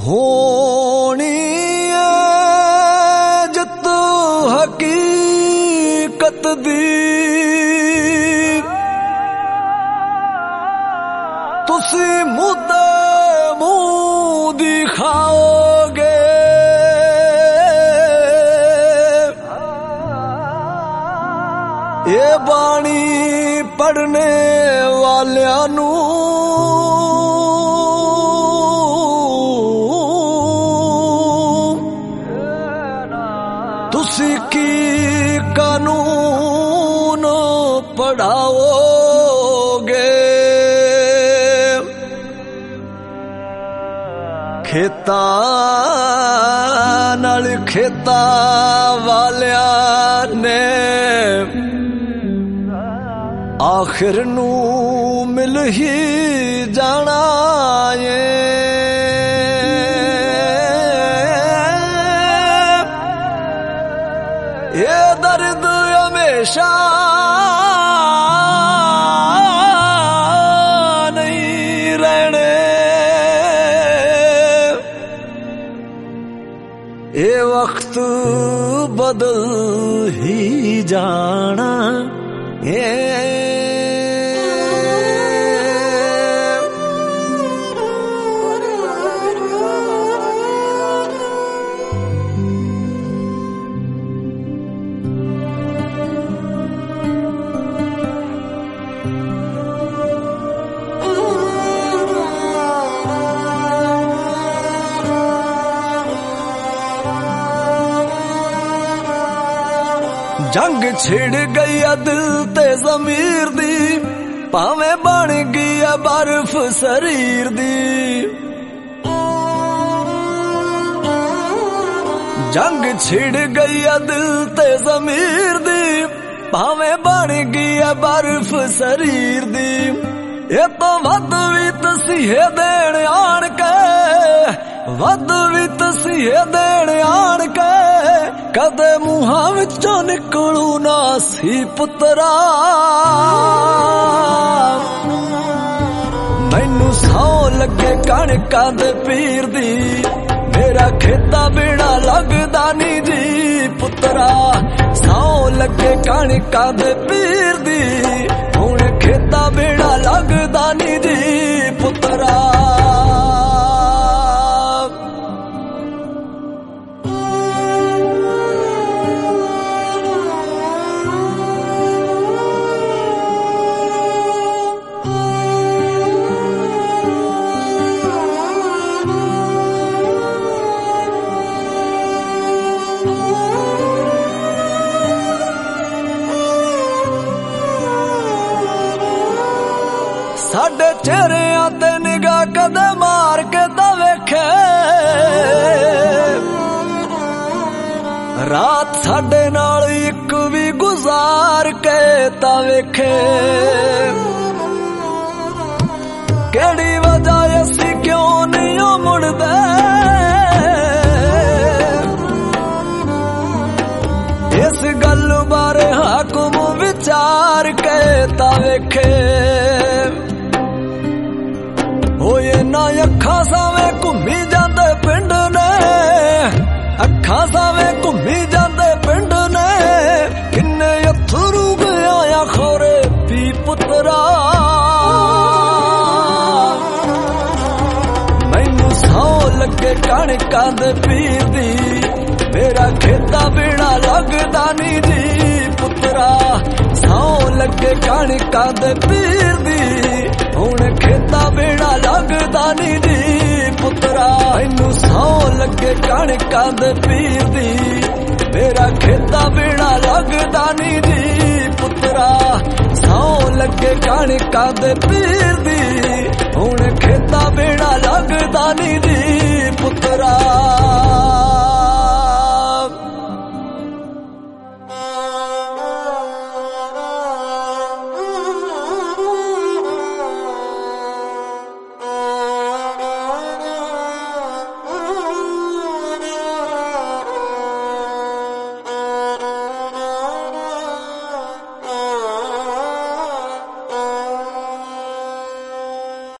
होनी जित हकीकत दी तुसी मुद्दे मुंह दिखाओगे। ये बाणी पढ़ने वालियां नू तुसी की कानून पढ़ाओगे। खेतां नाल खेतां वालियां ने आखिर नू मिल ही जाना है। ये दर्द हमेशा नहीं रहने, ये वक्त बदल ही जाना है। जंग छिड़ गई दिल ते ज़मीर दी, भावें बन गई बर्फ शरीर दी। जंग छिड़ गई दिल ते ज़मीर दी, भावें बन गई बर्फ शरीर दी। ये तो वध भी तसीहे देण आण के, वध भी तसीहे देण आण के, कदे मुहां विचों निकलू ना सी पुत्रा। मैनू सौ लगे कणकां दे पीर दी, मेरा खेता बिना लगदा नी जी पुत्रा। सौ लगे कणकां दे पीर दी, हुण खेता बिना लगदा नी जी पुत्रा। साडे चेहरियां ते निगाह कदे मार के ता वेखे, रात साडे नाल इक भी गुजार के ता वेखे। केड़ी वजह असी क्यों नहीं मुड़दे, इस गल बारे हाकुम विचार के ता वेखे। होए ना अखां सावें घुम्मी जांदे पिंड ने, अखां सावें घुम्मी जांदे पिंड ने, किन्ने अथरू गया खोरे पी पुत्रा। मैनू सौ लगे कणकां दे पीर दी, मेरा खेता बिना लगदा नी जी पुत्रा। सौ लगे कणकां दे पीर दी, हुण खेता बिना लगदा नी जी पुत्रा। मैनू सौ लगे कणकां दे पीर दी, मेरा खेता बिना लगदा नी जी पुत्रा। सौ लगे कणकां दे पीर दी,